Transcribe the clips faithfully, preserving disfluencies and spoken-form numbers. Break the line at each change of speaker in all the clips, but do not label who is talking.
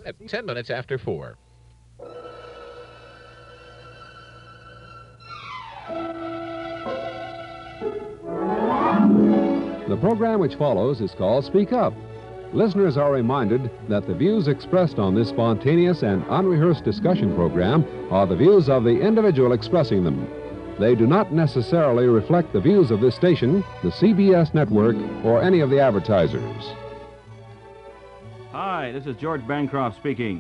at ten minutes after four.
The program which follows is called Speak Up. Listeners are reminded that the views expressed on this spontaneous and unrehearsed discussion program are the views of the individual expressing them. They do not necessarily reflect the views of this station, the C B S network, or any of the advertisers.
Hi, this is George Bancroft speaking.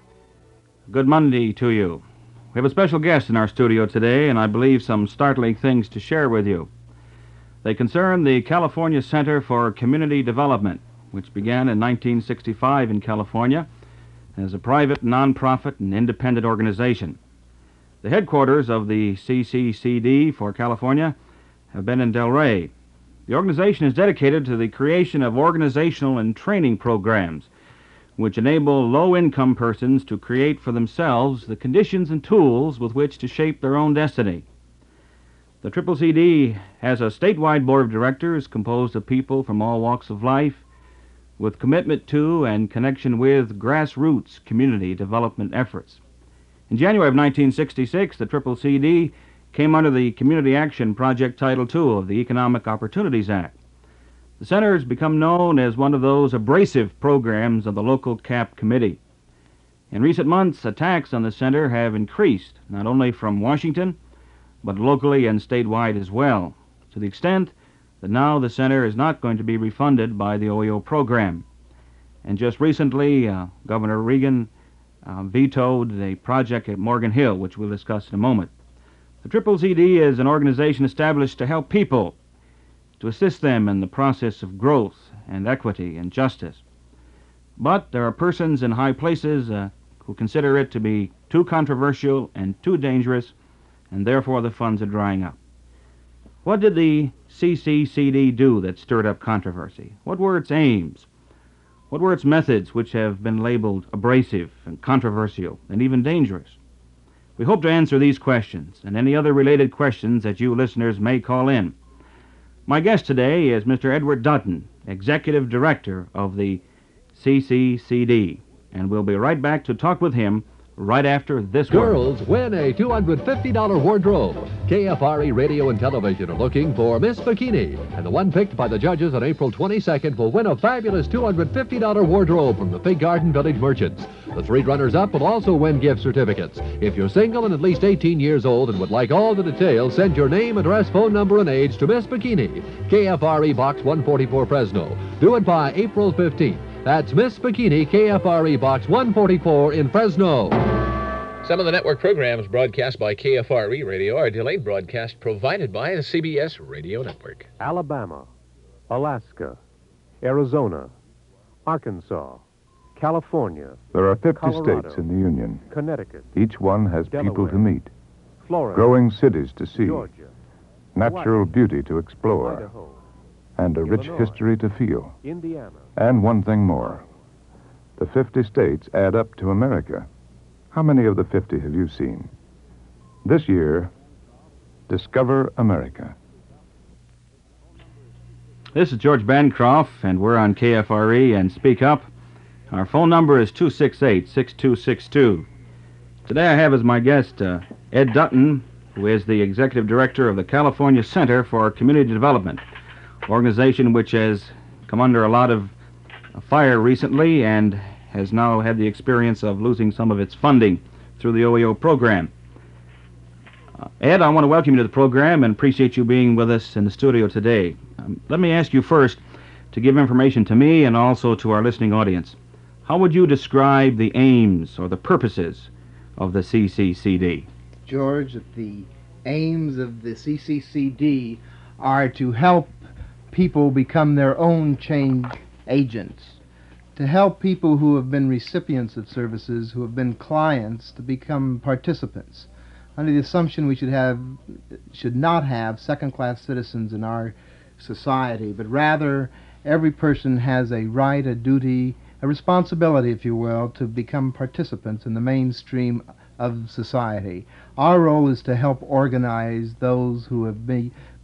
Good Monday to you. We have a special guest in our studio today, and I believe some startling things to share with you. They concern the California Center for Community Development, which began in nineteen sixty-five in California as a private, nonprofit, and independent organization. The headquarters of the C C C D for California have been in Delray. The organization is dedicated to the creation of organizational and training programs which enable low-income persons to create for themselves the conditions and tools with which to shape their own destiny. The C C C D has a statewide board of directors composed of people from all walks of life with commitment to and connection with grassroots community development efforts. In January of nineteen sixty-six, the C C C D came under the Community Action Project Title two of the Economic Opportunities Act. The center has become known as one of those abrasive programs of the local C A P committee. In recent months, attacks on the center have increased, not only from Washington, but locally and statewide as well, to the extent that now the center is not going to be refunded by the O E O program. And just recently, uh, Governor Regan uh, vetoed a project at Morgan Hill, which we'll discuss in a moment. The C C C D is an organization established to help people, to assist them in the process of growth and equity and justice. But there are persons in high places uh, who consider it to be too controversial and too dangerous, and therefore the funds are drying up. What did the C C C D do that stirred up controversy? What were its aims? What were its methods which have been labeled abrasive and controversial and even dangerous? We hope to answer these questions and any other related questions that you listeners may call in. My guest today is Mister Edward Dutton, Executive Director of the C C C D, and we'll be right back to talk with him right after this word.
Girls win a two hundred fifty dollars wardrobe. K F R E Radio and Television are looking for Miss Bikini, and the one picked by the judges on April twenty-second will win a fabulous two hundred fifty dollars wardrobe from the Fig Garden Village Merchants. The three runners-up will also win gift certificates. If you're single and at least eighteen years old and would like all the details, send your name, address, phone number, and age to Miss Bikini, K F R E Box one forty-four, Fresno. Do it by April fifteenth. That's Miss Bikini, K F R E Box one forty-four in Fresno.
Some of the network programs broadcast by K F R E Radio are delayed broadcasts provided by the C B S Radio Network.
Alabama, Alaska, Arizona, Arkansas, California.
There are fifty
Colorado,
states in the Union.
Connecticut,
Each one has people
Delaware,
to meet,
Florida,
growing cities to see,
Georgia,
natural
Hawaii,
beauty to explore,
Idaho,
and a rich
Illinois,
history to feel.
Indiana.
And one thing more. The fifty states add up to America. How many of the fifty have you seen? This year, discover America.
This is George Bancroft, and we're on K F R E and Speak Up. Our phone number is two six eight, six two six two. Today I have as my guest uh, Ed Dutton, who is the Executive Director of the California Center for Community Development, organization which has come under a lot of fire recently and has now had the experience of losing some of its funding through the O E O program. Uh, Ed, I want to welcome you to the program and appreciate you being with us in the studio today. Um, let me ask you first to give information to me and also to our listening audience. How would you describe the aims or the purposes of the C C C D?
George, the aims of the C C C D are to help people become their own change agents, to help people who have been recipients of services, who have been clients, to become participants, under the assumption we should have, should not have second-class citizens in our society, but rather every person has a right, a duty, a responsibility, if you will, to become participants in the mainstream of society. Our role is to help organize those who have be,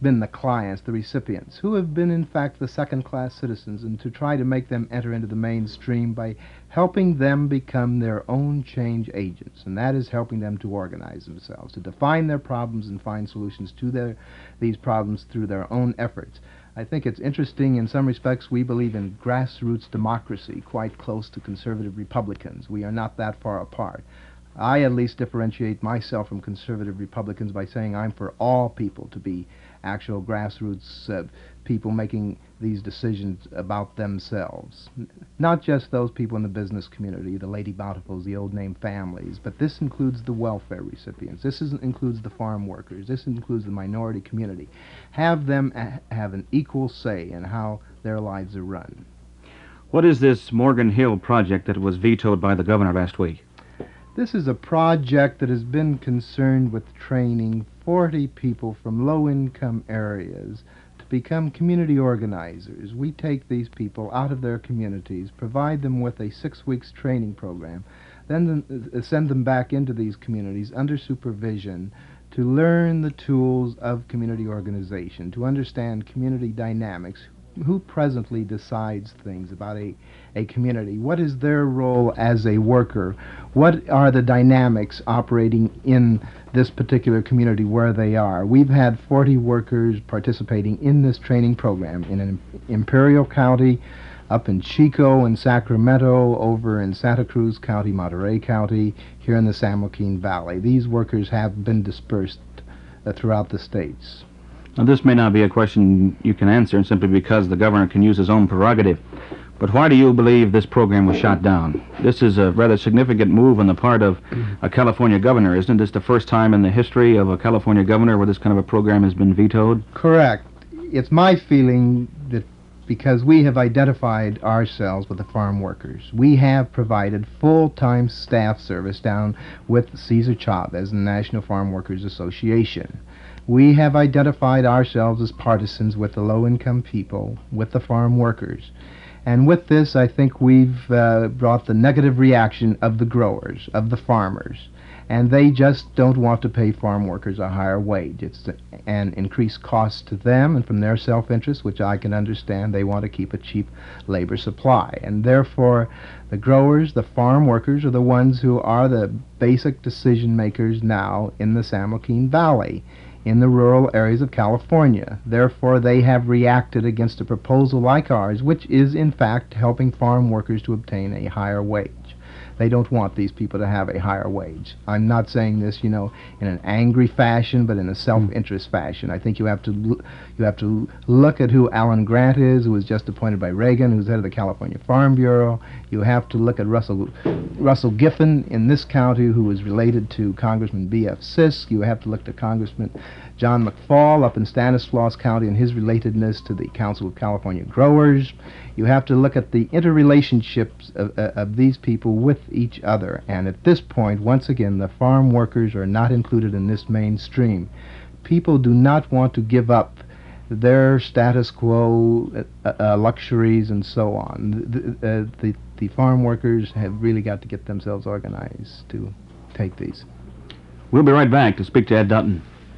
been the clients, the recipients, who have been in fact the second-class citizens, and to try to make them enter into the mainstream by helping them become their own change agents, and that is helping them to organize themselves, to define their problems and find solutions to their, these problems through their own efforts. I think it's interesting. In some respects, we believe in grassroots democracy, quite close to conservative Republicans. We are not that far apart. I at least differentiate myself from conservative Republicans by saying I'm for all people to be actual grassroots uh, people making these decisions about themselves. N- not just those people in the business community, the Lady Bountifuls, the old name families, but this includes the welfare recipients. This is, includes the farm workers. This includes the minority community. Have them a- have an equal say in how their lives are run.
What is this Morgan Hill project that was vetoed by the governor last week?
This is a project that has been concerned with training forty people from low-income areas to become community organizers. We take these people out of their communities, provide them with a six weeks training program, then uh, send them back into these communities under supervision to learn the tools of community organization, to understand community dynamics. Who presently decides things about a, a community? What is their role as a worker? What are the dynamics operating in this particular community where they are? We've had forty workers participating in this training program in an Imperial County, up in Chico and Sacramento, over in Santa Cruz County, Monterey County, here in the San Joaquin Valley. These workers have been dispersed uh, throughout the states.
Now, this may not be a question you can answer simply because the governor can use his own prerogative, but why do you believe this program was shot down? This is a rather significant move on the part of a California governor. Isn't this the first time in the history of a California governor where this kind of a program has been vetoed?
Correct. It's my feeling that because we have identified ourselves with the farm workers, we have provided full-time staff service down with Cesar Chavez and the National Farm Workers Association. We have identified ourselves as partisans with the low-income people, with the farm workers. And with this, I think we've uh, brought the negative reaction of the growers, of the farmers. And they just don't want to pay farm workers a higher wage. It's an increased cost to them, and from their self-interest, which I can understand, they want to keep a cheap labor supply. And therefore, the growers, the farm workers, are the ones who are the basic decision makers now in the San Joaquin Valley, in the rural areas of California. Therefore, they have reacted against a proposal like ours, which is in fact helping farm workers to obtain a higher wage. They don't want these people to have a higher wage. I'm not saying this, you know, in an angry fashion, but in a self-interest fashion. I think you have to l- you have to look at who Alan Grant is, who was just appointed by Reagan, who's head of the California Farm Bureau. You have to look at Russell Russell Giffen in this county, who is related to Congressman B F Sisk. You have to look to Congressman John McFall up in Stanislaus County and his relatedness to the Council of California Growers. You have to look at the interrelationships of, uh, of these people with each other. And at this point, once again, the farm workers are not included in this mainstream. People do not want to give up their status quo uh, uh, luxuries and so on. The, uh, the, the farm workers have really got to get themselves organized to take these.
We'll be right back to speak to Ed Dutton.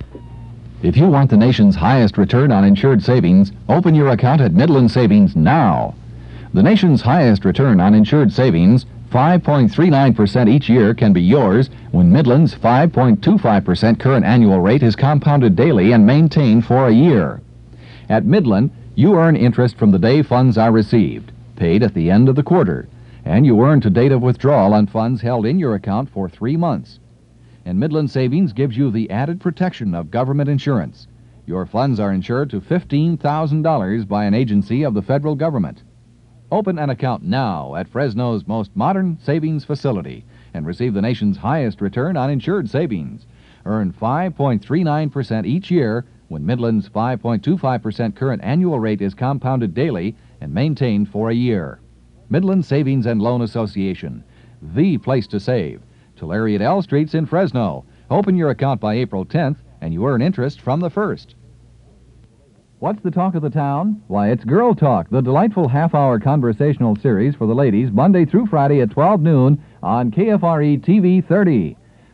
If you want the nation's highest return on insured savings, open your account at Midland Savings now. The nation's highest return on insured savings, five point three nine percent each year, can be yours when Midland's five point two five percent current annual rate is compounded daily and maintained for a year. At Midland, you earn interest from the day funds are received, paid at the end of the quarter, and you earn to date of withdrawal on funds held in your account for three months. And Midland Savings gives you the added protection of government insurance. Your funds are insured to fifteen thousand dollars by an agency of the federal government. Open an account now at Fresno's most modern savings facility and receive the nation's highest return on insured savings. Earn five point three nine percent each year when Midland's five point two five percent current annual rate is compounded daily and maintained for a year. Midland Savings and Loan Association, the place to save. Tulare at L Streets in Fresno. Open your account by April tenth, and you earn interest from the first. What's the talk of the town? Why, it's Girl Talk, the delightful half-hour conversational series for the ladies, Monday through Friday at twelve noon on K F R E T V thirty.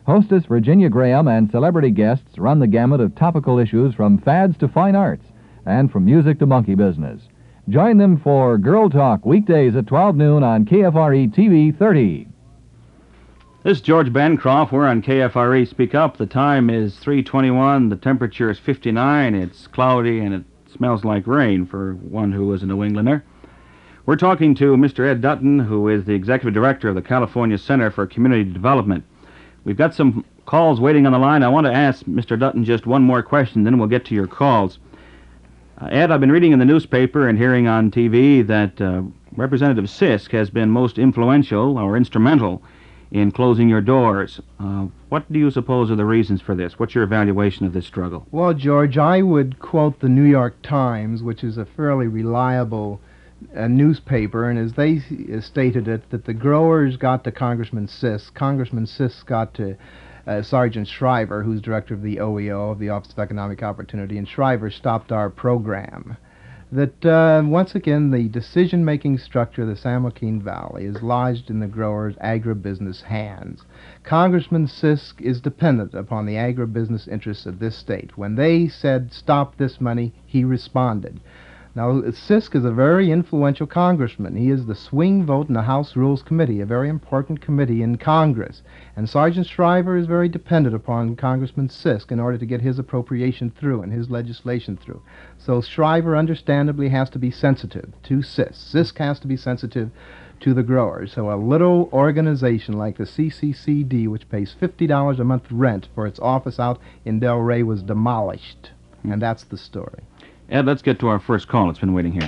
Hostess Virginia Graham and celebrity guests run the gamut of topical issues from fads to fine arts and from music to monkey business. Join them for Girl Talk weekdays at twelve noon on K F R E T V thirty.
This is George Bancroft. We're on K F R E Speak Up. The time is three twenty-one. The temperature is fifty-nine. It's cloudy and it smells like rain for one who is a New Englander. We're talking to Mister Ed Dutton, who is the Executive Director of the California Center for Community Development. We've got some calls waiting on the line. I want to ask Mister Dutton just one more question, then we'll get to your calls. Uh, Ed, I've been reading in the newspaper and hearing on T V that uh, Representative Sisk has been most influential or instrumental in closing your doors. Uh, what do you suppose are the reasons for this? What's your evaluation of this struggle?
Well, George, I would quote the New York Times, which is a fairly reliable uh, newspaper, and as they uh, stated it, that the growers got to Congressman Sisk, Congressman Sisk got to uh, Sergeant Shriver, who's director of the O E O, of the Office of Economic Opportunity, and Shriver stopped our program. That, uh, once again, the decision-making structure of the San Joaquin Valley is lodged in the growers' agribusiness hands. Congressman Sisk is dependent upon the agribusiness interests of this state. When they said, stop this money, he responded. Now, Sisk is a very influential congressman. He is the swing vote in the House Rules Committee, a very important committee in Congress. And Sergeant Shriver is very dependent upon Congressman Sisk in order to get his appropriation through and his legislation through. So Shriver understandably has to be sensitive to Sisk. Sisk has to be sensitive to the growers. So a little organization like the C C C D, which pays fifty dollars a month rent for its office out in Delray, was demolished. And that's the story.
Ed, let's get to our first call. It's been waiting here.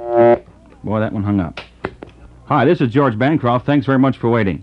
Boy, that one hung up. Hi, this is George Bancroft. Thanks very much for waiting.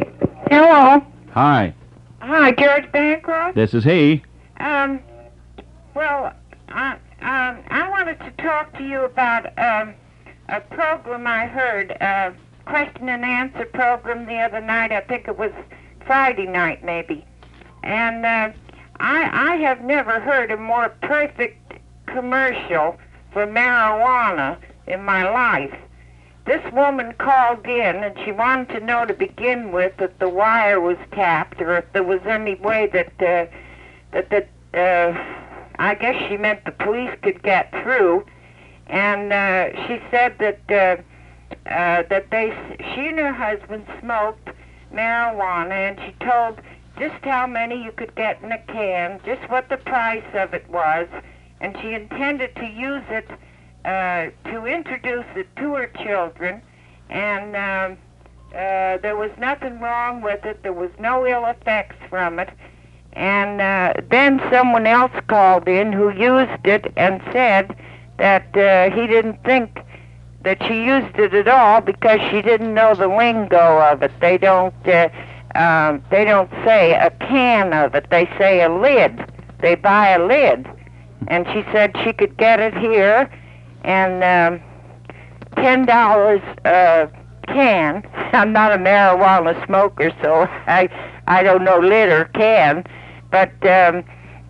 Hello.
Hi,
Hi, George Bancroft.
this is he.
Um, well, I, um, I wanted to talk to you about um, a program I heard, a question and answer program the other night. I think it was Friday night, maybe. And uh, I, I have never heard a more perfect commercial for marijuana in my life. This woman called in and she wanted to know to begin with if the wire was tapped or if there was any way that uh, that the uh, I guess she meant the police could get through. And uh, she said that uh, uh, that they she and her husband smoked marijuana, and she told just how many you could get in a can, just what the price of it was. And she intended to use it uh, to introduce it to her children, and um, uh, there was nothing wrong with it. There was no ill effects from it. And uh, then someone else called in who used it and said that uh, he didn't think that she used it at all because she didn't know the lingo of it. They don't. Uh, um, they don't say a can of it. They say a lid. They buy a lid. And she said she could get it here, and um, ten dollars a can. I'm not a marijuana smoker, so I I don't know lid or can, but um,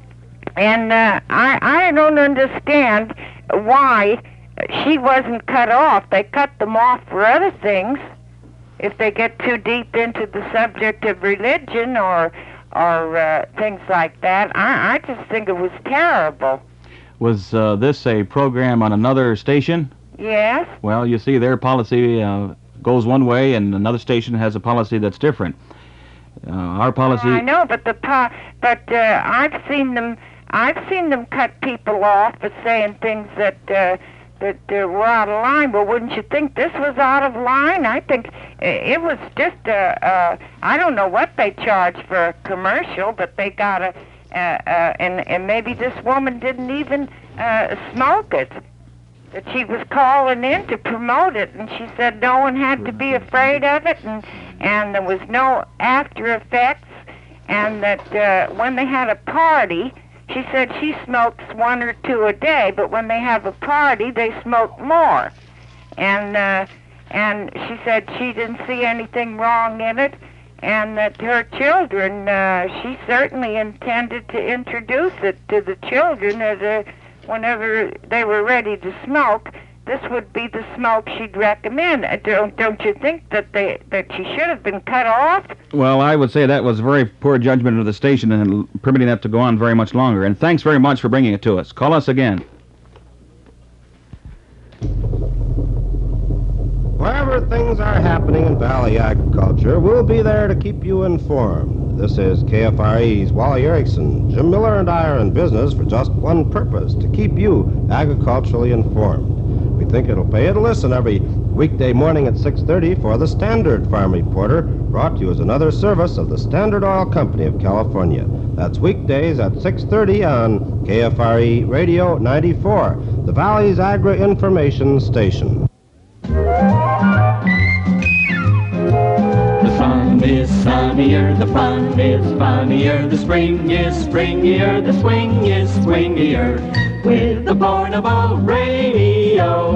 and uh, I I don't understand why she wasn't cut off. They cut them off for other things. If they get too deep into the subject of religion or or uh, things like that. I, I just think it was terrible.
Was uh, this a program on another station?
Yes.
Well, you see, their policy uh, goes one way, and another station has a policy that's different. Uh, our policy.
Oh, I know, but the po- but uh, I've seen them. I've seen them cut people off for saying things that uh, that uh, were out of line. Well, wouldn't you think this was out of line? I think it was just a. a I don't know what they charge for a commercial, but they got a. Uh, uh, and and maybe this woman didn't even uh, smoke it. That she was calling in to promote it, and she said no one had to be afraid of it, and and there was no after effects, and that uh, when they had a party, she said she smokes one or two a day, but when they have a party, they smoke more, and uh, and she said she didn't see anything wrong in it, and that her children, uh, she certainly intended to introduce it to the children as a. Whenever they were ready to smoke, this would be the smoke she'd recommend. Uh, Don't don't you think that they that she should have been cut off?
Well, I would say that was very poor judgment of the station and permitting that to go on very much longer. And thanks very much for bringing it to us. Call us again.
Wherever things are happening in Valley agriculture, we'll be there to keep you informed. This is K F R E's Wally Erickson. Jim Miller and I are in business for just one purpose, to keep you agriculturally informed. We think it'll pay you to listen every weekday morning at six thirty for the Standard Farm Reporter, brought to you as another service of the Standard Oil Company of California. That's weekdays at six thirty on K F R E Radio ninety-four, the Valley's agri-information station.
The sun is sunnier, the fun is funnier, the spring is springier, the swing is swingier, with the portable radio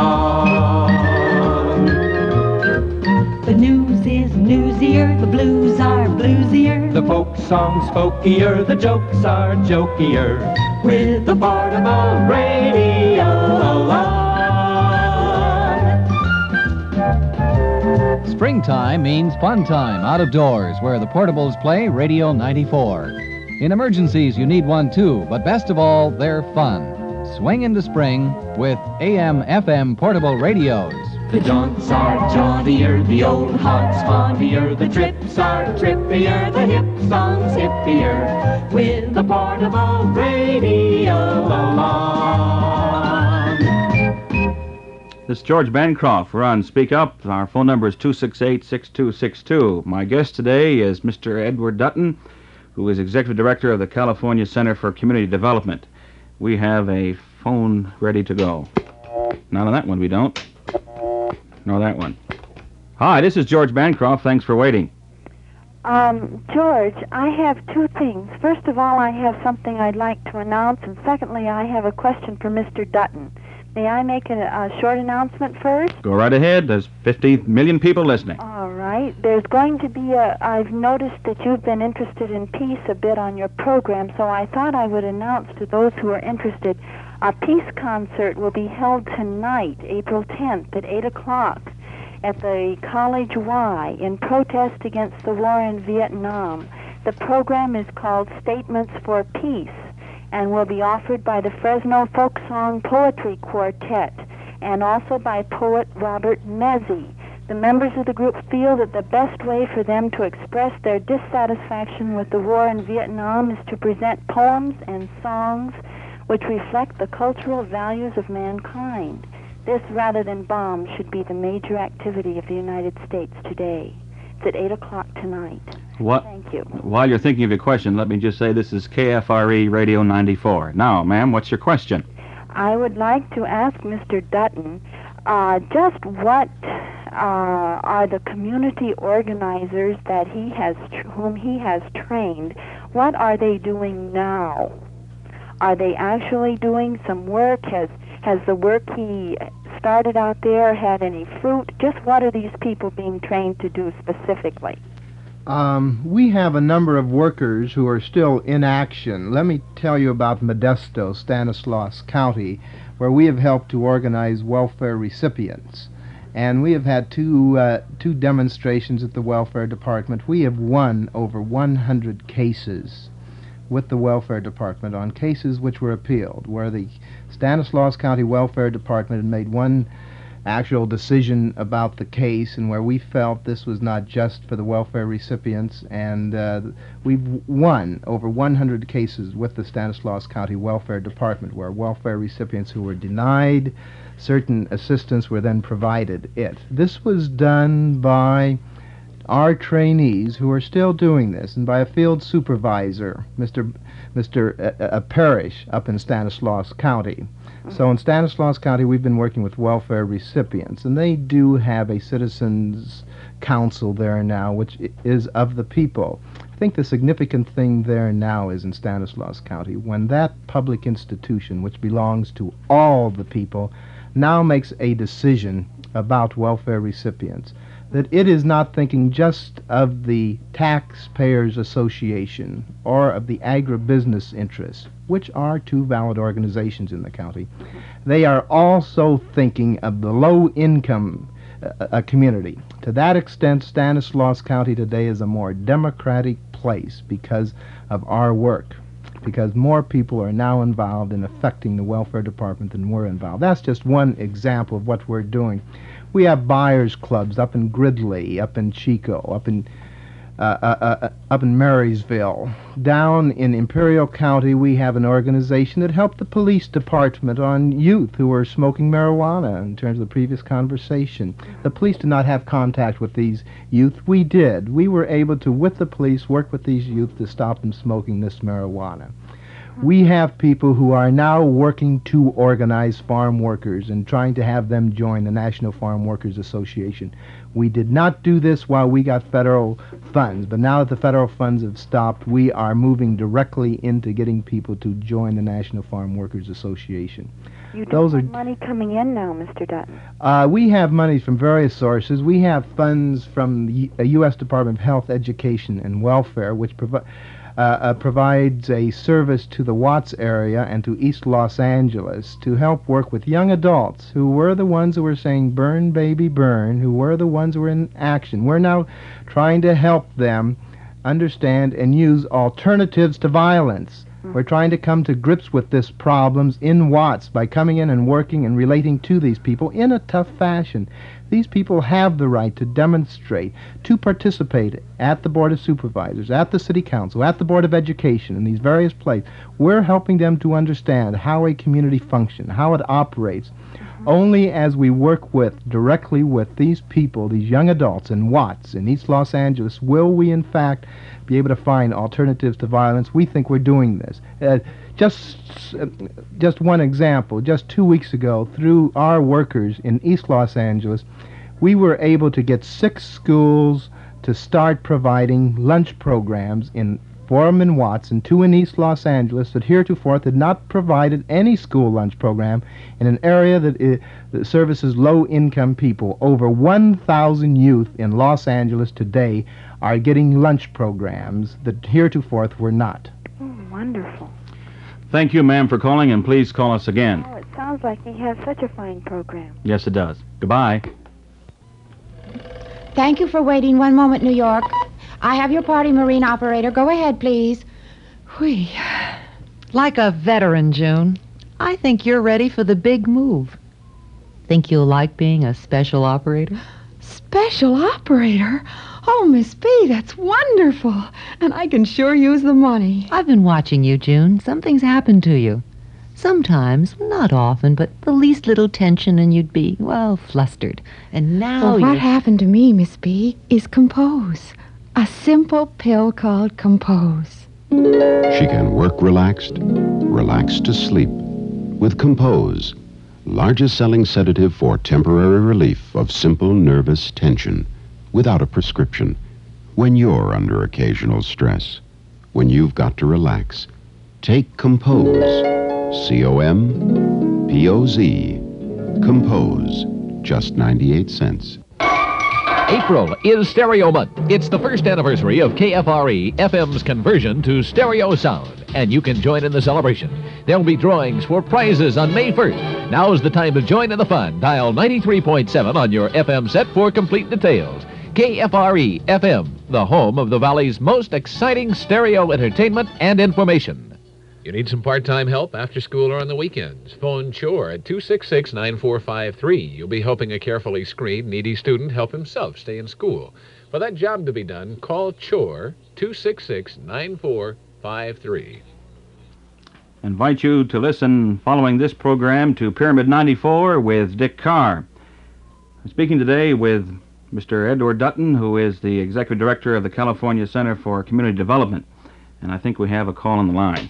along. The news is newsier, the blues are bluesier, the folk songs folkier, the jokes are jokier, with the portable radio along.
Springtime means fun time out of doors, where the portables play Radio ninety-four. In emergencies, you need one too, but best of all, they're fun. Swing into spring with A M F M portable radios.
The jaunts are jauntier, the old hog's hauntier, the trips are trippier, the hip songs hippier, with the portable radio along.
This is George Bancroft. We're on Speak Up. Our phone number is two six eight, six two six two. My guest today is Mister Edward Dutton, who is Executive Director of the California Center for Community Development. We have a phone ready to go. Not on that one, we don't. Nor that one. Hi, this is George Bancroft. Thanks for waiting.
Um, George, I have two things. First of all, I have something I'd like to announce, and secondly, I have a question for Mister Dutton. May I make a, a short announcement first?
Go right ahead. There's fifty million people listening.
All right. There's going to be a... I've noticed that you've been interested in peace a bit on your program, so I thought I would announce to those who are interested, a peace concert will be held tonight, April tenth, at eight o'clock at the College Y in protest against the war in Vietnam. The program is called Statements for Peace, and will be offered by the Fresno Folk Song Poetry Quartet and also by poet Robert Mezzi. The members of the group feel that the best way for them to express their dissatisfaction with the war in Vietnam is to present poems and songs which reflect the cultural values of mankind. This, rather than bombs, should be the major activity of the United States today. It's at eight o'clock tonight.
What?
Thank you.
While you're thinking of your question, let me just say this is K F R E Radio ninety-four. Now, ma'am, what's your question?
I would like to ask Mister Dutton uh, just what uh, are the community organizers that he has, tr- whom he has trained, what are they doing now? Are they actually doing some work? Has has the work he started out there had any fruit? Just what are these people being trained to do specifically?
Um, we have a number of workers who are still in action. Let me tell you about Modesto, Stanislaus County, where we have helped to organize welfare recipients. And we have had two, uh, two demonstrations at the Welfare Department. We have won over one hundred cases with the Welfare Department on cases which were appealed, where the Stanislaus County Welfare Department had made one actual decision about the case, and where we felt this was not just for the welfare recipients, and uh, we've won over one hundred cases with the Stanislaus County Welfare Department, where welfare recipients who were denied certain assistance were then provided it. This was done by our trainees who are still doing this, and by a field supervisor, Mister Mister A, a Parrish up in Stanislaus County. So in Stanislaus County, we've been working with welfare recipients, and they do have a citizens council there now, which is of the people. I think the significant thing there now is in Stanislaus County, when that public institution, which belongs to all the people, now makes a decision about welfare recipients, that it is not thinking just of the Taxpayers Association or of the agribusiness interests, which are two valid organizations in the county. They are also thinking of the low-income uh, uh, community. To that extent, Stanislaus County today is a more democratic place because of our work, because more people are now involved in affecting the welfare department than were involved. That's just one example of what we're doing. We have buyers clubs up in Gridley, up in Chico, up in uh, uh, uh, up in Marysville. Down in Imperial County, we have an organization that helped the police department on youth who were smoking marijuana, in terms of the previous conversation. The police did not have contact with these youth. We did. We were able to, with the police, work with these youth to stop them smoking this marijuana. We have people who are now working to organize farm workers and trying to have them join the National Farm Workers Association. We did not do this while we got federal funds, but now that the federal funds have stopped, we are moving directly into getting people to join the National Farm Workers Association.
You don't
Those
have
are
money coming in now, Mister Dutton.
Uh, we have money from various sources. We have funds from the U- uh, U S Department of Health, Education, and Welfare, which provi- uh, uh, provides a service to the Watts area and to East Los Angeles to help work with young adults who were the ones who were saying, burn, baby, burn, who were the ones who were in action. We're now trying to help them understand and use alternatives to violence. We're trying to come to grips with this problems in Watts by coming in and working and relating to these people in a tough fashion. These people have the right to demonstrate, to participate at the Board of Supervisors, at the City Council, at the Board of Education, in these various places. We're helping them to understand how a community functions, how it operates. Only as we work with, directly with these people, these young adults in Watts, in East Los Angeles, will we in fact be able to find alternatives to violence. We think we're doing this. Uh, just, uh, just one example, just two weeks ago, through our workers in East Los Angeles, we were able to get six schools to start providing lunch programs in four of them in Watts and two in East Los Angeles that heretofore had not provided any school lunch program in an area that, is, that services low-income people. Over one thousand youth in Los Angeles today are getting lunch programs that heretofore were not.
Oh, wonderful.
Thank you, ma'am, for calling, and please call us again.
Oh, it sounds like he has such a fine program.
Yes, it does. Goodbye.
Thank you for waiting one moment, New York. I have your party marine operator. Go ahead, please.
Whee. Like a veteran, June, I think you're ready for the big move. Think you'll like being a special operator?
Special operator? Oh, Miss B, that's wonderful. And I can sure use the money.
I've been watching you, June. Something's happened to you. Sometimes, not often, but the least little tension and you'd be, well, flustered. And now
Well, what
you're...
happened to me, Miss B, is Compose. A simple pill called Compose.
She can work relaxed, relaxed to sleep. With Compose, largest selling sedative for temporary relief of simple nervous tension, without a prescription. When you're under occasional stress, when you've got to relax, take Compose. C O M P O Z. Compose. Just ninety-eight cents.
April is Stereo Month. It's the first anniversary of K F R E F M's conversion to stereo sound, and you can join in the celebration. There'll be drawings for prizes on May first. Now's the time to join in the fun. Dial ninety-three point seven on your F M set for complete details. K F R E F M, the home of the Valley's most exciting stereo entertainment and information.
You need some part-time help after school or on the weekends? Phone Chore at two six six, nine four five three. You'll be helping a carefully screened, needy student help himself stay in school. For that job to be done, call Chore, two six six, nine four five three.
Invite you to listen following this program to Pyramid ninety-four with Dick Carr. I'm speaking today with Mister Edward Dutton, who is the Executive Director of the California Center for Community Development. And I think we have a call on the line.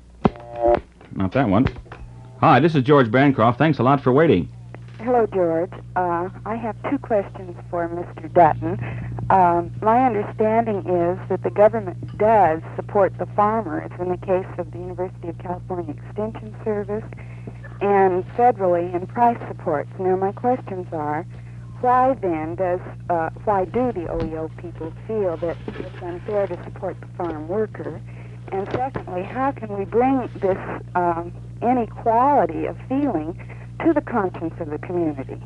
Not that one. Hi, this is George Bancroft. Thanks a lot for waiting.
Hello, George. Uh, I have two questions for Mister Dutton. Um, my understanding is that the government does support the farmers in the case of the University of California Extension Service and federally in price supports. Now, my questions are, why then does, uh, why do the O E O people feel that it's unfair to support the farm worker? And secondly, how can we bring this um, inequality of feeling to the conscience of the community?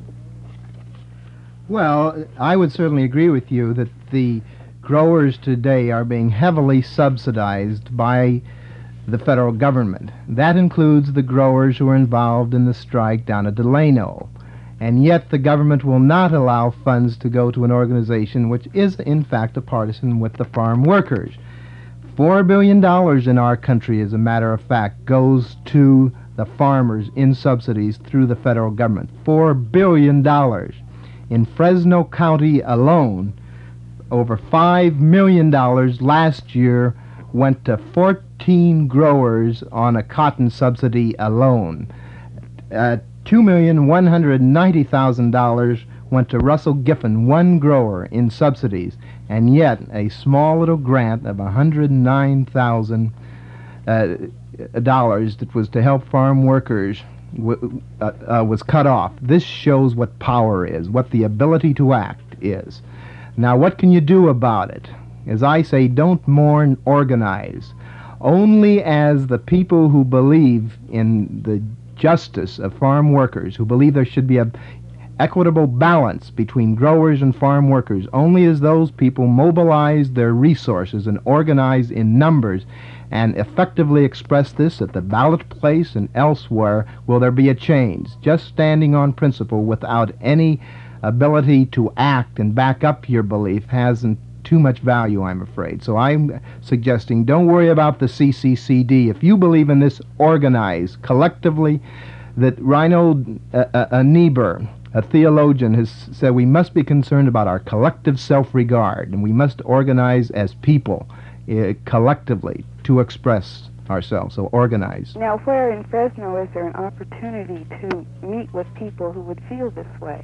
Well, I would certainly agree with you that the growers today are being heavily subsidized by the federal government. That includes the growers who are involved in the strike down at Delano. And yet the government will not allow funds to go to an organization which is, in fact, a partisan with the farm workers. Four billion dollars in our country, as a matter of fact, goes to the farmers in subsidies through the federal government. Four billion dollars. In Fresno County alone, over five million dollars last year went to fourteen growers on a cotton subsidy alone. Uh, two million one hundred ninety thousand dollars went to Russell Giffen, one grower, in subsidies, and yet a small little grant of one hundred nine thousand dollars uh, that was to help farm workers w uh, uh, was cut off. This shows what power is, what the ability to act is. Now, what can you do about it? As I say, don't mourn, organize. Only as the people who believe in the justice of farm workers, who believe there should be a equitable balance between growers and farm workers, only as those people mobilize their resources and organize in numbers and effectively express this at the ballot place and elsewhere will there be a change. Just standing on principle without any ability to act and back up your belief hasn't too much value, I'm afraid. So I'm suggesting don't worry about the C C C D. If you believe in this, organize collectively. That Reinhold uh, uh, Niebuhr, a theologian, has said we must be concerned about our collective self-regard, and we must organize as people uh, collectively to express ourselves. So organize.
Now, where in Fresno is there an opportunity to meet with people who would feel this way?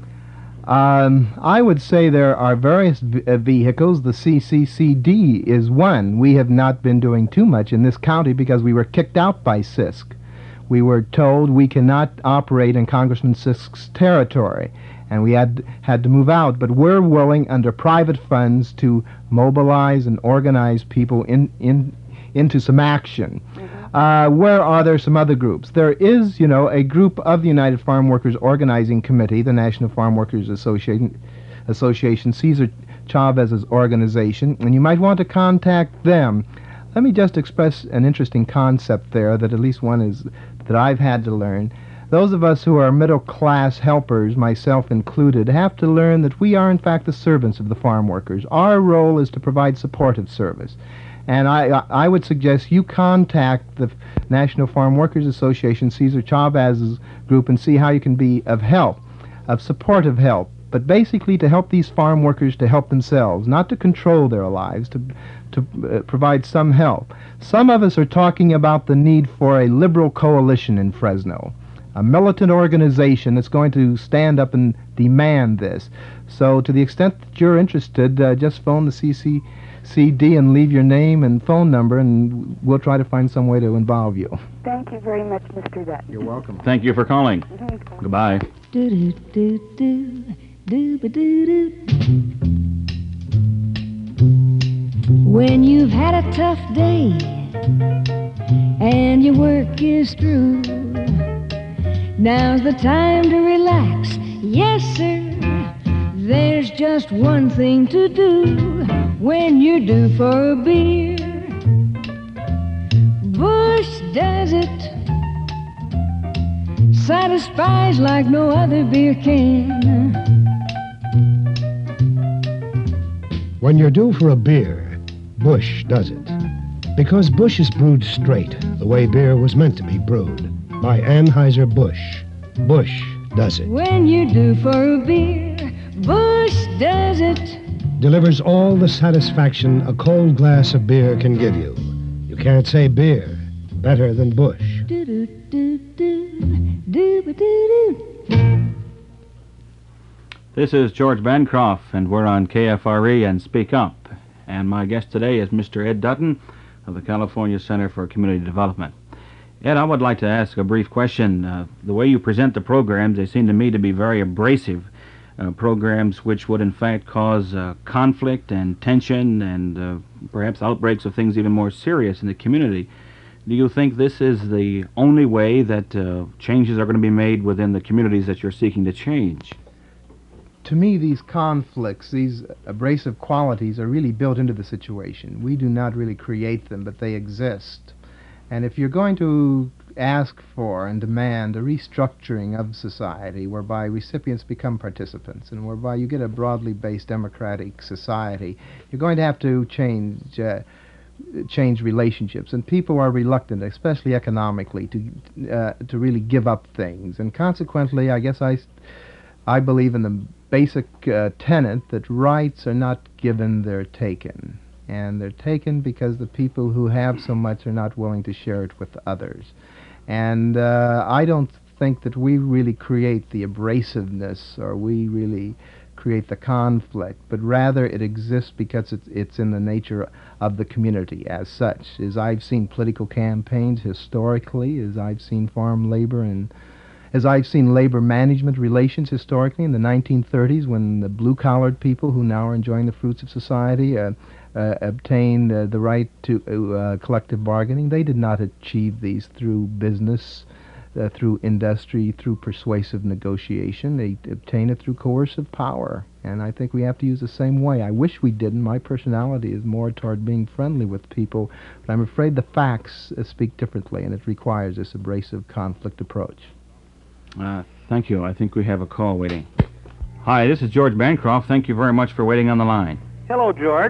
Um, I would say there are various v uh, vehicles. The C C C D is one. We have not been doing too much in this county because we were kicked out by C I S C. We were told we cannot operate in Congressman Sisk's territory, and we had had to move out. But we're willing, under private funds, to mobilize and organize people in in into some action. Mm-hmm. uh, where are there some other groups? There is, you know, a group of the United Farm Workers Organizing Committee, the National Farm Workers Association, Association, Cesar Chavez's organization, and you might want to contact them. Let me just express an interesting concept there that at least one is that I've had to learn. Those of us who are middle-class helpers, myself included, have to learn that we are in fact the servants of the farm workers. Our role is to provide supportive service. And I, I would suggest you contact the National Farm Workers Association, Cesar Chavez's group, and see how you can be of help, of supportive help, but basically to help these farm workers to help themselves, not to control their lives, to to uh, provide some help. Some of us are talking about the need for a liberal coalition in Fresno, a militant organization that's going to stand up and demand this. So to the extent that you're interested, uh, just phone the C C C D and leave your name and phone number, and we'll try to find some way to involve you.
Thank you very much, Mister Dutton.
You're welcome.
Thank you for calling.
Mm-hmm.
Goodbye.
Do do do do do ba do do. When you've had a tough day and your work is through, now's the time to relax. Yes, sir. There's just one thing to do when you're due for a beer. Busch does it. Satisfies like no other beer can.
When you're due for a beer, Busch does it. Because Busch is brewed straight, the way beer was meant to be brewed. By Anheuser-Busch. Busch does it.
When you're due for a beer, Busch does it.
Delivers all the satisfaction a cold glass of beer can give you. You can't say beer better than Busch.
Do do do do do do do.
This is George Bancroft, and we're on K F R E and Speak Up. And my guest today is Mister Ed Dutton of the California Center for Community Development. Ed, I would like to ask a brief question. Uh, the way you present the programs, they seem to me to be very abrasive. uh, programs which would in fact cause uh, conflict and tension and uh, perhaps outbreaks of things even more serious in the community. Do you think this is the only way that uh, changes are going to be made within the communities that you're seeking to change?
To me, these conflicts, these abrasive qualities are really built into the situation. We do not really create them, but they exist. And if you're going to ask for and demand a restructuring of society whereby recipients become participants and whereby you get a broadly based democratic society, you're going to have to change uh, change relationships, and people are reluctant, especially economically, to uh, to really give up things. And consequently, I guess I I believe in the basic uh, tenet that rights are not given, they're taken. And they're taken because the people who have so much are not willing to share it with others. And uh, I don't think that we really create the abrasiveness or we really create the conflict, but rather it exists because it's, it's in the nature of the community as such. As I've seen political campaigns historically, as I've seen farm labor and as I've seen labor management relations historically in the nineteen thirties, when the blue-collared people who now are enjoying the fruits of society uh, uh, obtained uh, the right to uh, collective bargaining, they did not achieve these through business, uh, through industry, through persuasive negotiation. They obtained it through coercive power. And I think we have to use the same way. I wish we didn't. My personality is more toward being friendly with people, but I'm afraid the facts uh, speak differently, and it requires this abrasive conflict approach.
Uh, thank you. I think we have a call waiting. Hi, this is George Bancroft. Thank you very much for waiting on the line.
Hello, George.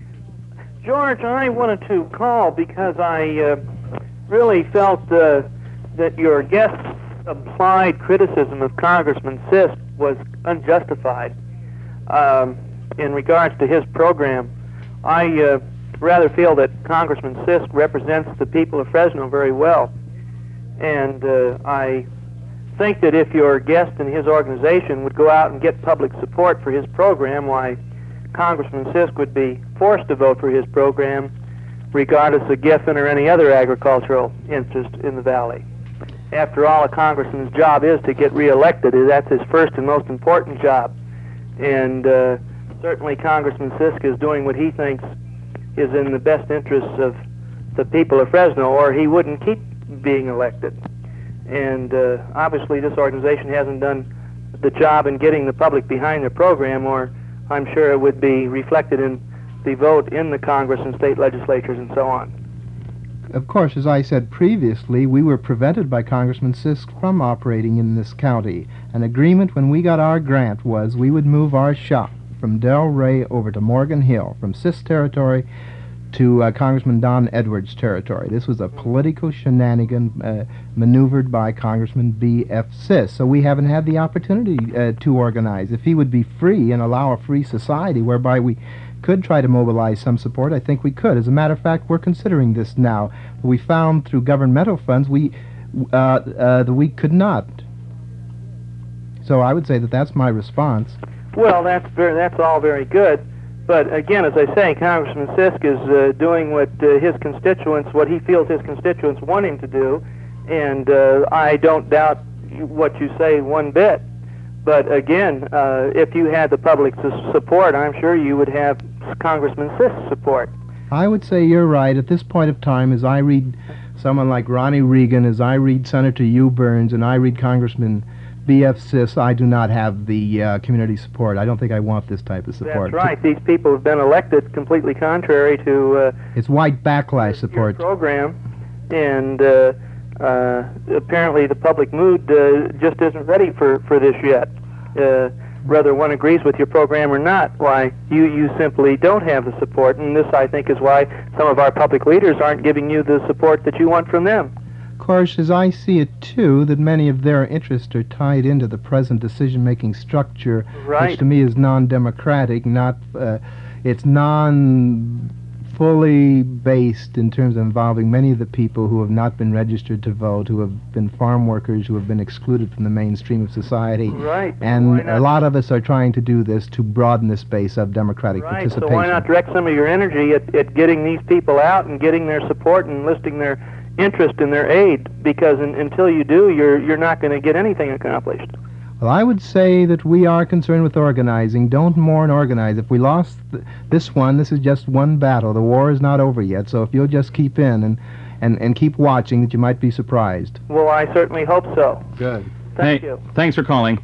George, I wanted to call because I uh, really felt uh, that your guest's implied criticism of Congressman Sisk was unjustified um, in regards to his program. I uh, rather feel that Congressman Sisk represents the people of Fresno very well, and uh, I think that if your guest and his organization would go out and get public support for his program, why Congressman Sisk would be forced to vote for his program regardless of Giffen or any other agricultural interest in the valley. After all, a congressman's job is to get reelected. That's his first and most important job. And uh, certainly Congressman Sisk is doing what he thinks is in the best interests of the people of Fresno, or he wouldn't keep being elected. And uh, obviously this organization hasn't done the job in getting the public behind their program, or I'm sure it would be reflected in the vote in the Congress and state legislatures and so on.
Of course, as I said previously, we were prevented by Congressman Sisk from operating in this county. An agreement when we got our grant was we would move our shop from Del Rey over to Morgan Hill, from Sisk territory to uh, Congressman Don Edwards' territory. This was a political shenanigan uh, maneuvered by Congressman B F Sisk. So we haven't had the opportunity uh, to organize. If he would be free and allow a free society whereby we could try to mobilize some support, I think we could. As a matter of fact, we're considering this now. We found through governmental funds we uh, uh, that we could not. So I would say that that's my response.
Well, that's very, that's all very good. But again, as I say, Congressman Sisk is uh, doing what uh, his constituents, what he feels his constituents want him to do, and uh, I don't doubt what you say one bit. But again, uh, if you had the public's support, I'm sure you would have Congressman Sisk's support.
I would say you're right. At this point of time, as I read someone like Ronnie Reagan, as I read Senator Hugh Burns, and I read Congressman B F Sisk, I do not have the uh, community support. I don't think I want this type of support.
That's right. These people have been elected completely contrary to uh,
it's white backlash support
program, and uh, uh, apparently the public mood uh, just isn't ready for for this yet. Uh, whether one agrees with your program or not, why you you simply don't have the support, and this I think is why some of our public leaders aren't giving you the support that you want from them.
Of course, as I see it, too, that many of their interests are tied into the present decision-making structure,
right.
which to me is non-democratic, not, uh, it's non-fully based in terms of involving many of the people who have not been registered to vote, who have been farm workers, who have been excluded from the mainstream of society.
Right.
And a lot of us are trying to do this to broaden the space of democratic
right.
participation.
So why not direct some of your energy at, at getting these people out and getting their support and enlisting their interest in their aid, because in, until you do, you're you're not going to get anything accomplished.
Well, I would say that we are concerned with organizing. Don't mourn, organize. If we lost th- this one, this is just one battle. The war is not over yet, so if you'll just keep in and, and, and keep watching, that you might be surprised.
Well, I certainly hope so.
Good.
Thank
hey,
you.
Thanks for calling.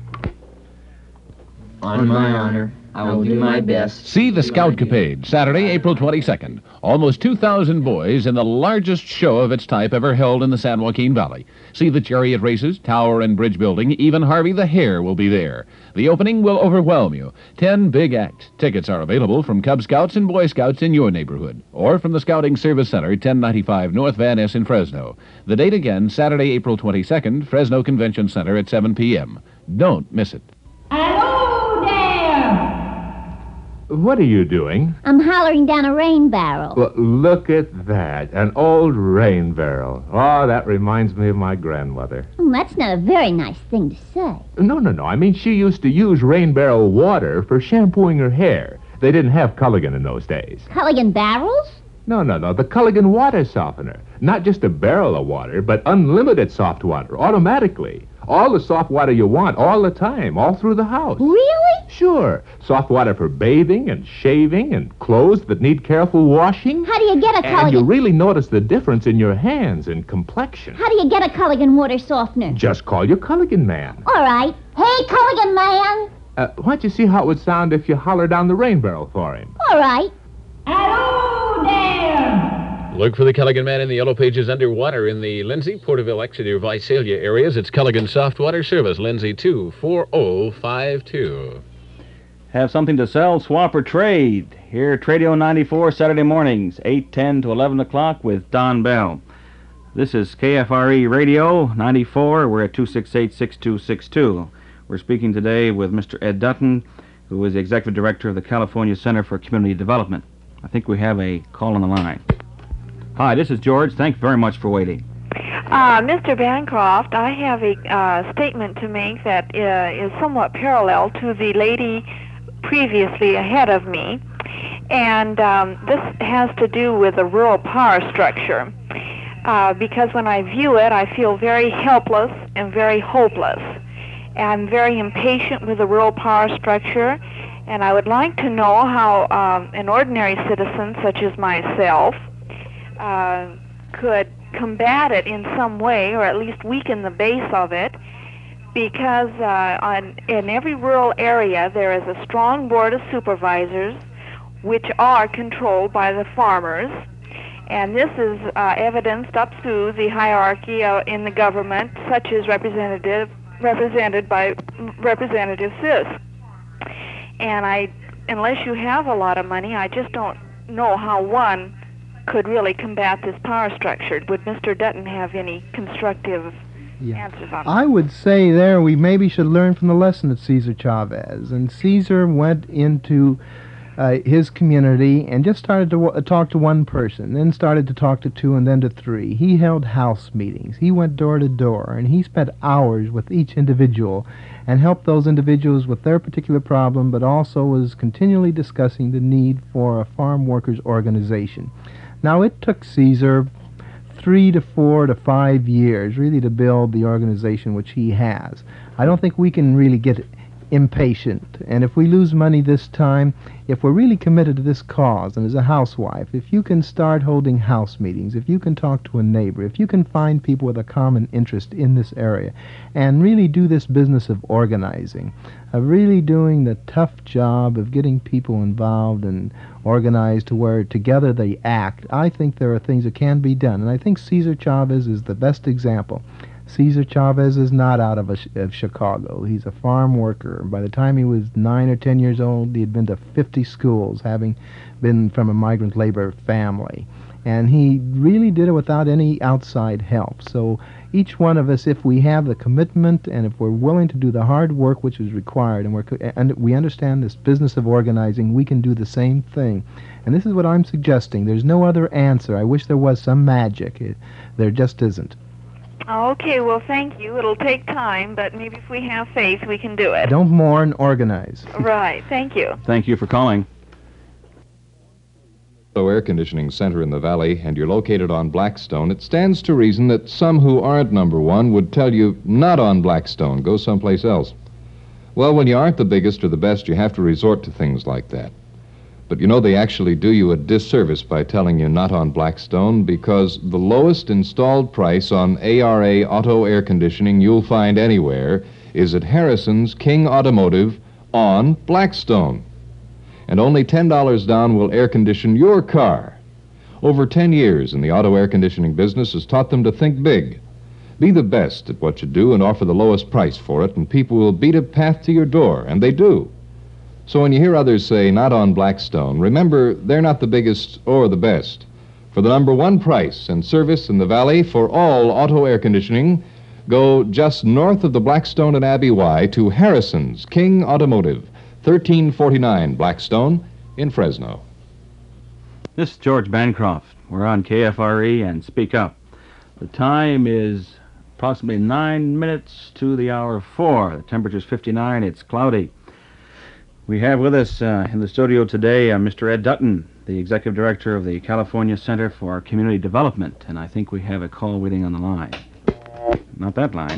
On my honor, I will do my best.
See the Scoutcapade, Saturday, April twenty-second. Almost two thousand boys in the largest show of its type ever held in the San Joaquin Valley. See the chariot races, tower and bridge building. Even Harvey the Hare will be there. The opening will overwhelm you. Ten big acts. Tickets are available from Cub Scouts and Boy Scouts in your neighborhood, or from the Scouting Service Center, ten ninety-five North Van Ness in Fresno. The date again, Saturday, April twenty-second, Fresno Convention Center at seven p.m. Don't miss it.
Hello there!
What are you doing?
I'm hollering down a rain barrel.
Well, look at that. An old rain barrel. Oh, that reminds me of my grandmother.
Mm, that's not a very nice thing to say.
No, no, no. I mean, she used to use rain barrel water for shampooing her hair. They didn't have Culligan in those days.
Culligan barrels?
No, no, no. The Culligan water softener. Not just a barrel of water, but unlimited soft water, automatically. All the soft water you want, all the time, all through the house.
Really?
Sure. Soft water for bathing and shaving and clothes that need careful washing.
How do you get a Culligan?
And you really notice the difference in your hands and complexion.
How do you get a Culligan water softener?
Just call your Culligan man.
All right. Hey, Culligan man.
Uh, why don't you see how it would sound if you holler down the rain barrel for him?
All right.
Hello there!
Look for the Culligan Man in the Yellow Pages underwater in the Lindsay, Porterville, Exeter, Visalia areas. It's Culligan Soft Water Service, Lindsay two four zero five two.
Have something to sell, swap, or trade? Here, Tradio ninety-four, Saturday mornings, eight ten to eleven o'clock with Don Bell. This is K F R E Radio ninety-four. We're at two six eight, six two six two. We're speaking today with Mister Ed Dutton, who is the Executive Director of the California Center for Community Development. I think we have a call on the line. Hi, this is George. Thanks very much for waiting.
Uh, Mister Bancroft, I have a uh, statement to make that uh, is somewhat parallel to the lady previously ahead of me, and um, this has to do with the rural power structure, uh, because when I view it, I feel very helpless and very hopeless. I'm very impatient with the rural power structure, and I would like to know how um, an ordinary citizen such as myself Uh, could combat it in some way, or at least weaken the base of it, because uh, on, in every rural area there is a strong board of supervisors which are controlled by the farmers, and this is uh, evidenced up through the hierarchy uh, in the government, such as representative represented by Representative Sisk. And I, unless you have a lot of money, I just don't know how one could really combat this power structure. Would Mister Dutton have any constructive
Yeah.
answers on
I would say there we maybe should learn from the lesson of Cesar Chavez. And Cesar went into uh, his community and just started to w- talk to one person, then started to talk to two, and then to three. He held house meetings. He went door to door, and he spent hours with each individual and helped those individuals with their particular problem, but also was continually discussing the need for a farm workers organization. Now, it took Cesar three to four to five years really to build the organization which he has. I don't think we can really get impatient, and if we lose money this time, if we're really committed to this cause, and as a housewife, if you can start holding house meetings, if you can talk to a neighbor, if you can find people with a common interest in this area, and really do this business of organizing, of really doing the tough job of getting people involved and organized to where together they act, I think there are things that can be done, and I think Cesar Chavez is the best example. Cesar Chavez is not out of, a, of Chicago. He's a farm worker. By the time he was nine or ten years old, he had been to fifty schools, having been from a migrant labor family. And he really did it without any outside help. So each one of us, if we have the commitment and if we're willing to do the hard work which is required, and, we're, and we understand this business of organizing, we can do the same thing. And this is what I'm suggesting. There's no other answer. I wish there was some magic. It, there just isn't.
Okay, well, thank you. It'll take time, but maybe if we have faith, we can do it.
Don't mourn, organize.
Right, thank you.
Thank you for calling.
Air conditioning center in the valley, and you're located on Blackstone, it stands to reason that some who aren't number one would tell you not on Blackstone, go someplace else. Well, when you aren't the biggest or the best, you have to resort to things like that. But you know, they actually do you a disservice by telling you not on Blackstone, because the lowest installed price on A R A auto air conditioning you'll find anywhere is at Harrison's King Automotive on Blackstone. And only ten dollars down will air condition your car. Over ten years in the auto air conditioning business has taught them to think big. Be the best at what you do and offer the lowest price for it, and people will beat a path to your door, and they do. So when you hear others say, not on Blackstone, remember they're not the biggest or the best. For the number one price and service in the Valley for all auto air conditioning, go just north of the Blackstone and Abbey Y to Harrison's King Automotive, thirteen forty-nine Blackstone in Fresno.
This is George Bancroft. We're on K F R E and Speak Up. The time is approximately nine minutes to the hour of four. The temperature's fifty-nine. It's cloudy. We have with us uh, in the studio today uh, Mister Ed Dutton, the Executive Director of the California Center for Community Development, and I think we have a call waiting on the line. Not that line.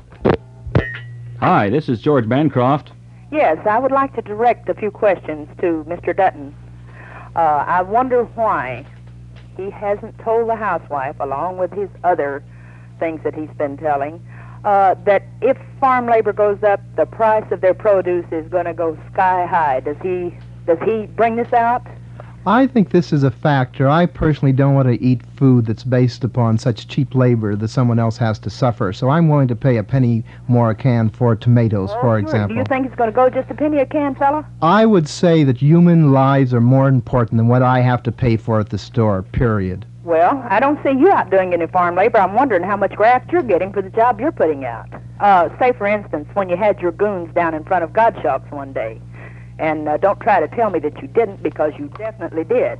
Hi, this is George Bancroft.
Yes, I would like to direct a few questions to Mister Dutton. Uh, I wonder why he hasn't told the housewife, along with his other things that he's been telling, uh, that if farm labor goes up, the price of their produce is going to go sky high. Does he, does he bring this out?
I think this is a factor. I personally don't want to eat food that's based upon such cheap labor that someone else has to suffer. So I'm willing to pay a penny more a can for tomatoes,
Well,
for
sure.
example.
Do you think it's going to go just a penny a can, fella?
I would say that human lives are more important than what I have to pay for at the store, period.
Well, I don't see you out doing any farm labor. I'm wondering how much graft you're getting for the job you're putting out. Uh, say, for instance, when you had your goons down in front of Godshops one day. And uh, don't try to tell me that you didn't, because you definitely did.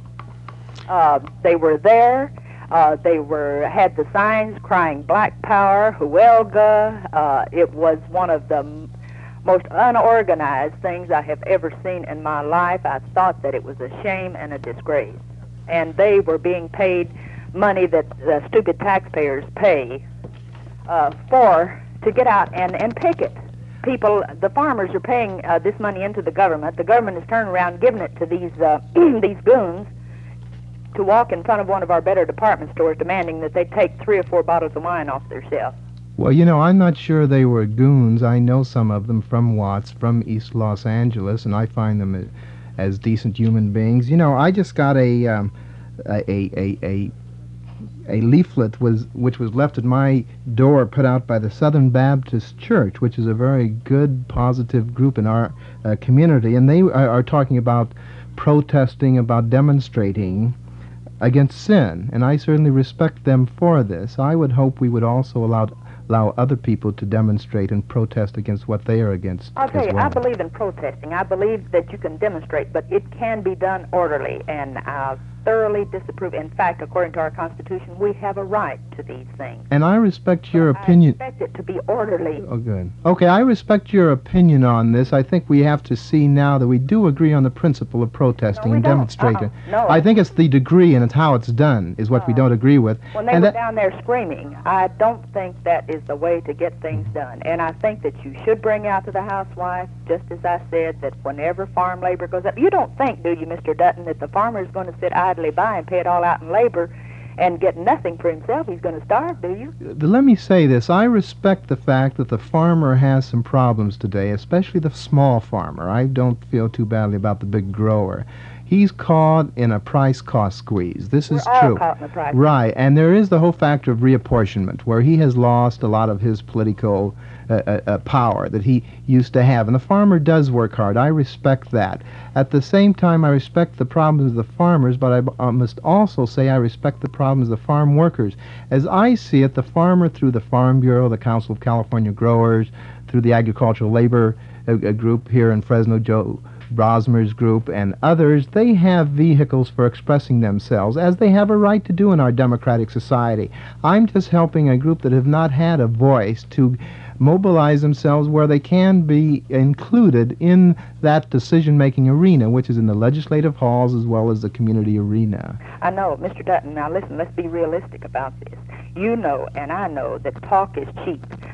Uh, they were there. Uh, they were had the signs crying Black Power, Huelga. Uh, it was one of the m- most unorganized things I have ever seen in my life. I thought that it was a shame and a disgrace. And they were being paid money that the stupid taxpayers pay uh, for to get out and, and picket. People, the farmers are paying uh, this money into the government. The government is turning around giving it to these uh, these goons to walk in front of one of our better department stores demanding that they take three or four bottles of wine off their shelf.
Well, you know, I'm not sure they were goons. I know some of them from Watts, from East Los Angeles, and I find them as, as decent human beings. You know, I just got a um, a, a a a leaflet was which was left at my door, put out by the Southern Baptist Church, which is a very good, positive group in our uh, community, and they are, are talking about protesting, about demonstrating against sin, and I certainly respect them for this. I would hope we would also allow allow other people to demonstrate and protest against what they are against.
I'll tell
as
you,
well.
I believe in protesting. I believe that you can demonstrate, but it can be done orderly, and I thoroughly disapprove. In fact, according to our Constitution, we have a right to these things.
And I respect your opinion.
I expect it to be orderly.
Oh, good. Okay, I respect your opinion on this. I think we have to see now that we do agree on the principle of protesting
No, we
and
don't.
demonstrating.
Uh-uh. No.
I think it's the degree and it's how it's done is what we don't agree with.
When they
and
were
that,
down there screaming, I don't think that is the way to get things done. And I think that you should bring out to the housewife, just as I said, that whenever farm labor goes up, you don't think, do you, Mister Dutton, that the farmer is going to sit idly by and pay it all out in labor and get nothing for himself? He's going to starve, do you?
let me say this. I respect the fact that the farmer has some problems today, especially the small farmer. I don't feel too badly about the big grower. He's caught in a price-cost squeeze. This is
We're all
true.
caught in a price.
Right, and there is the whole factor of reapportionment, where he has lost a lot of his political uh, uh, uh, power that he used to have. And the farmer does work hard. I respect that. At the same time, I respect the problems of the farmers, but I, b- I must also say I respect the problems of the farm workers. As I see it, the farmer, through the Farm Bureau, the Council of California Growers, through the Agricultural Labor uh, uh, Group here in Fresno, Joe Brosmer's group, and others, they have vehicles for expressing themselves, as they have a right to do in our democratic society. I'm just helping a group that have not had a voice to mobilize themselves where they can be included in that decision-making arena, which is in the legislative halls as well as the community arena.
I know, Mister Dutton, now listen, let's be realistic about this. You know and I know that talk is cheap.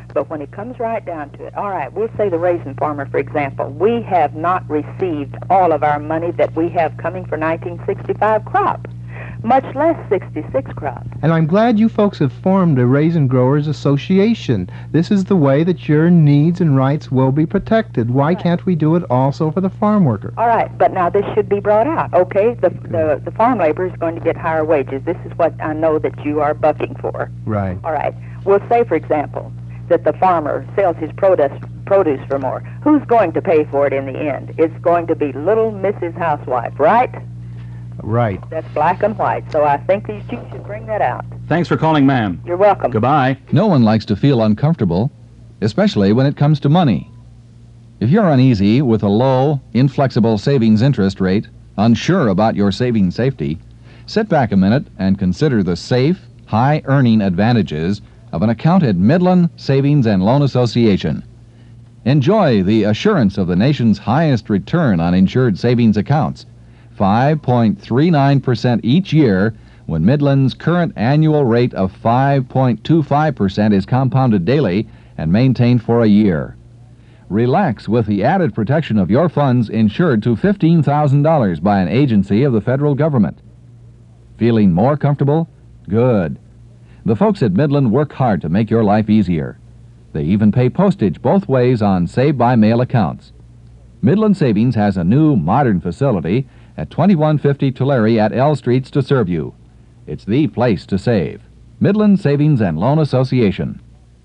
But when it comes right down to it, all right, we'll say the raisin farmer, for example. We have not received all of our money that we have coming for nineteen sixty-five crop, much less sixty-six crop.
And I'm glad you folks have formed a Raisin Growers Association. This is the way that your needs and rights will be protected. Why can't we do it also for the farm worker?
All right, but now this should be brought out. Okay, the, the, the farm laborer is going to get higher wages. This is what I know that you are bucking for.
Right.
All right. We'll say, for example, that the farmer sells his produce, produce for more. Who's going to pay for it in the end? It's going to be little Missus Housewife, right?
Right.
That's black and white, so I think these two should bring that out.
Thanks for calling, ma'am.
You're welcome.
Goodbye.
No one likes to feel uncomfortable, especially when it comes to money. If you're uneasy with a low, inflexible savings interest rate, unsure about your saving safety, sit back a minute and consider the safe, high-earning advantages of an account at Midland Savings and Loan Association. Enjoy the assurance of the nation's highest return on insured savings accounts, five point three nine percent each year, when Midland's current annual rate of five point two five percent is compounded daily and maintained for a year. Relax with the added protection of your funds insured to fifteen thousand dollars by an agency of the federal government. Feeling more comfortable? Good. The folks at Midland work hard to make your life easier. They even pay postage both ways on save-by-mail accounts. Midland Savings has a new, modern facility at twenty-one fifty Tulare at L Streets to serve you. It's the place to save. Midland Savings and Loan Association.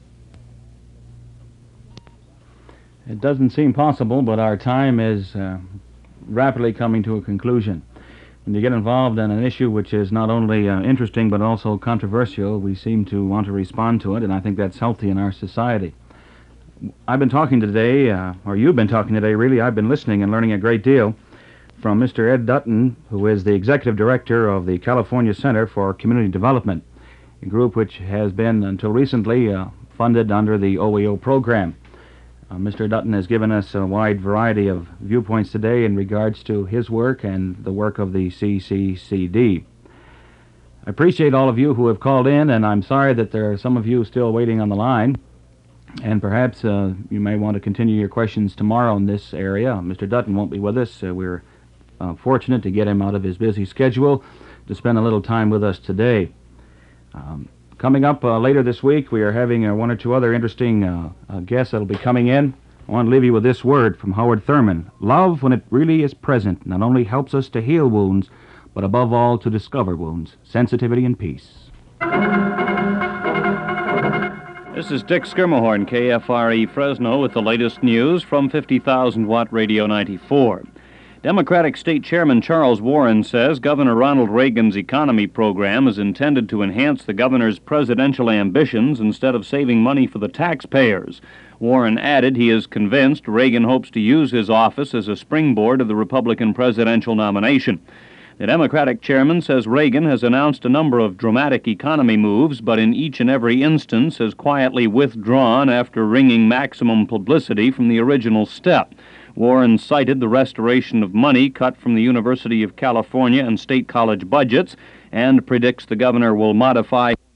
It doesn't seem possible, but our time is uh, rapidly coming to a conclusion. When you get involved in an issue which is not only uh, interesting but also controversial, we seem to want to respond to it, and I think that's healthy in our society. I've been talking today, uh, or you've been talking today, really. I've been listening and learning a great deal from Mister Ed Dutton, who is the Executive Director of the California Center for Community Development, a group which has been, until recently, uh, funded under the O A O program. Uh, Mister Dutton has given us a wide variety of viewpoints today in regards to his work and the work of the C C C D. I appreciate all of you who have called in, and I'm sorry that there are some of you still waiting on the line. And perhaps uh, you may want to continue your questions tomorrow in this area. Mister Dutton won't be with us. Uh, we're uh, fortunate to get him out of his busy schedule to spend a little time with us today. Um, Coming up uh, later this week, we are having uh, one or two other interesting uh, uh, guests that will be coming in. I want to leave you with this word from Howard Thurman. Love, when it really is present, not only helps us to heal wounds, but above all to discover wounds. Sensitivity and peace.
This is Dick Skirmahorn, K F R E Fresno, with the latest news from fifty thousand watt Radio ninety-four. Democratic State Chairman Charles Warren says Governor Ronald Reagan's economy program is intended to enhance the governor's presidential ambitions instead of saving money for the taxpayers. Warren added he is convinced Reagan hopes to use his office as a springboard of the Republican presidential nomination. The Democratic chairman says Reagan has announced a number of dramatic economy moves, but in each and every instance has quietly withdrawn after wringing maximum publicity from the original step. Warren cited the restoration of money cut from the University of California and state college budgets and predicts the governor will modify